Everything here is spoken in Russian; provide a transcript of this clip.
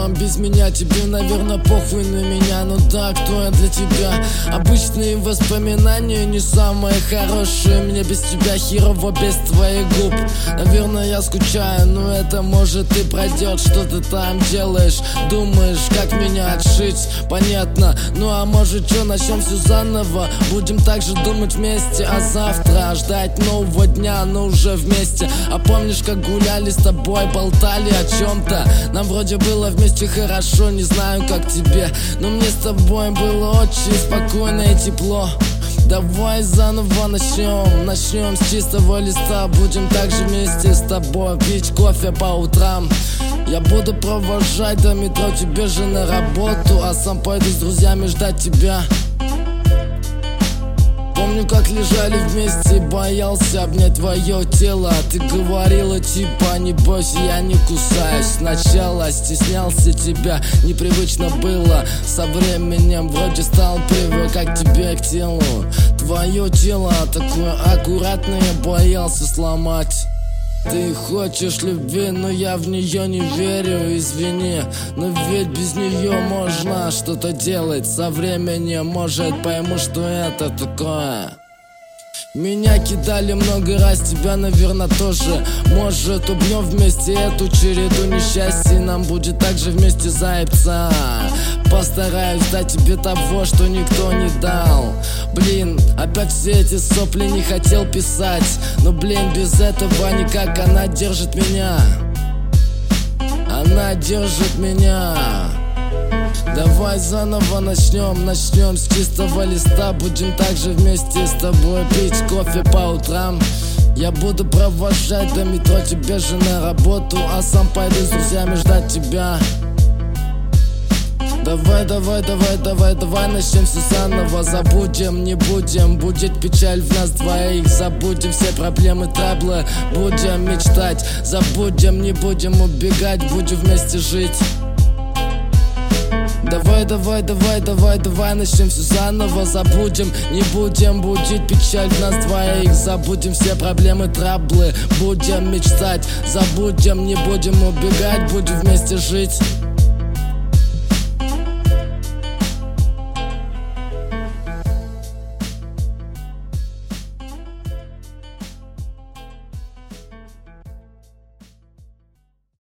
живем без меня. Тебе, наверное, похуй на меня, ну да, кто я для тебя? Обычные воспоминания не самые хорошие. Мне без тебя херово, без твоих губ. Наверное, я скучаю, но это может и пройдет. Что ты там делаешь? Думаешь, как меня отшить? Понятно, ну а может что, начнем все заново? Будем также думать вместе, а завтра ждать нового дня, но уже вместе. А помнишь, как гуляли с тобой, болтали о чем-то? Нам вроде было вместе хорошо, не знаю как тебе, но мне с тобой было очень спокойно и тепло. Давай заново начнем с чистого листа. Будем также вместе с тобой пить кофе по утрам. Я буду провожать до метро, тебе же на работу, а сам пойду с друзьями ждать тебя. Помню, как лежали вместе, боялся обнять твое тело. А ты говорила типа, не бойся, я не кусаюсь. Сначала стеснялся тебя, непривычно было. Со временем вроде стал привыкать к тебе, к телу. Твое тело такое аккуратное, боялся сломать. Ты хочешь любви, но я в нее не верю, извини. Но ведь без нее можно что-то делать. Со временем, может, пойму, что это такое. Меня кидали много раз, тебя, наверное, тоже. Может, убьем вместе эту череду несчастья, нам будет также вместе заебться. Постараюсь дать тебе того, что никто не дал. Блин, опять все эти сопли не хотел писать. Но, блин, без этого никак, она держит меня. Она держит меня. Давай заново начнем с чистого листа. Будем также вместе с тобой пить кофе по утрам. Я буду провожать до метро, тебе же на работу, а сам пойду с друзьями ждать тебя. Давай начнем все заново. Забудем, не будем будить печаль в нас двоих. Забудем все проблемы, траблы, будем мечтать. Забудем, не будем убегать, будем вместе жить. Давай начнем все заново. Забудем, не будем будить печаль в нас двоих. Забудем все проблемы, траблы, будем мечтать. Забудем, не будем убегать, будем вместе жить.